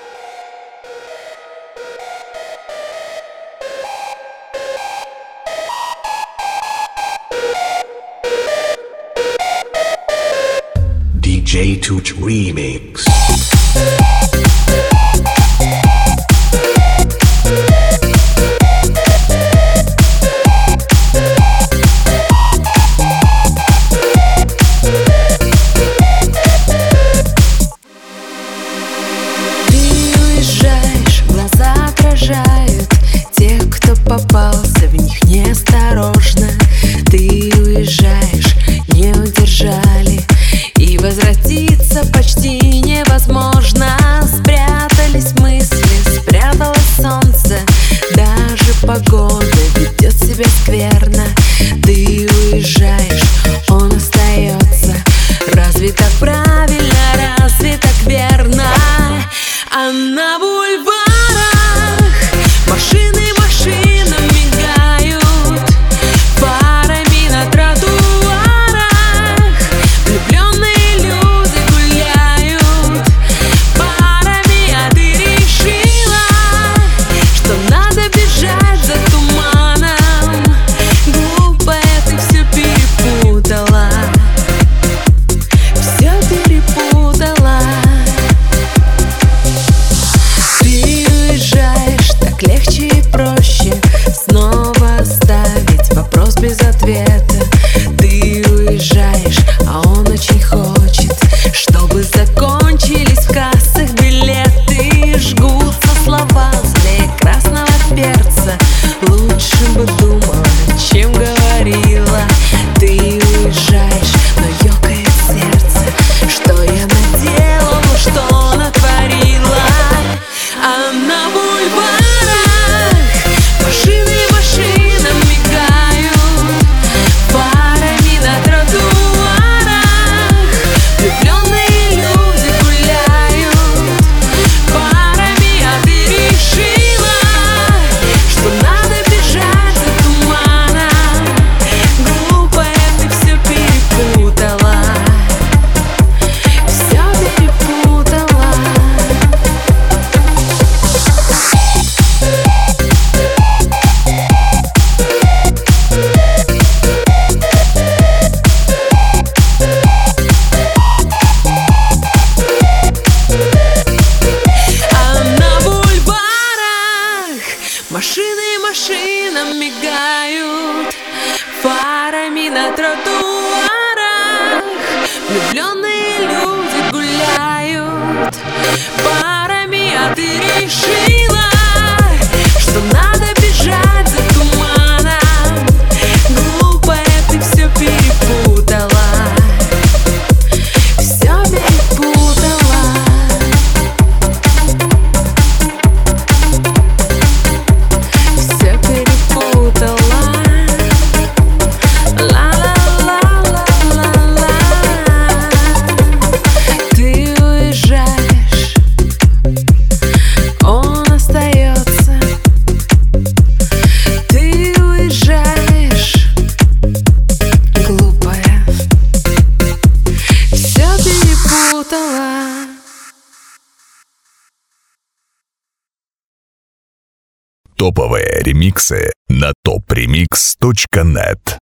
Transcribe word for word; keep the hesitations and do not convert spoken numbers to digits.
ди джей Tuch Remix. Тех, кто попался в них неосторожно. Ты уезжаешь, не удержали, и возвратиться почти невозможно. Спрятались мысли, спряталось солнце, даже погода ведет себя скверно. Ты уезжаешь, он остается. Разве так правильно, разве так верно? А на бульварах машины машинам мигают, фарами на тротуарах влюбленные люди гуляют парами. А ты решила, что надо бежать за туманом. Глупая, ты все перепутала, все перепутала. Ты уезжаешь, так легче и проще снова оставить вопрос без ответа. Ты уезжаешь, а он очень хочет, чтобы закончились в кассах билеты. Жгутся слова злее красного перца. Лучше бы думала, чем говорила. Ты уезжаешь, но ёкает сердце. Что я наделала, что натворила? А на бульварах машины машинам мигают, фарами на тротуарах влюбленные люди гуляют парами. А ты решила, что надо бежать за туманом. Глупая, ты все перепутала, все перепутала. А на бульварах машины машинам мигают, фарами на тротуарах влюбленные люди гуляют парами. А ты решила, что надо бежать за туманом. Глупая, ты все перепутала, все перепутала. Все перепутала. Ла-ла-ла-ла-ла-ла. Ты уезжаешь, он остается. Ты уезжаешь, глупая, все перепутала. Топовые ремиксы на топ ремикс точка нет.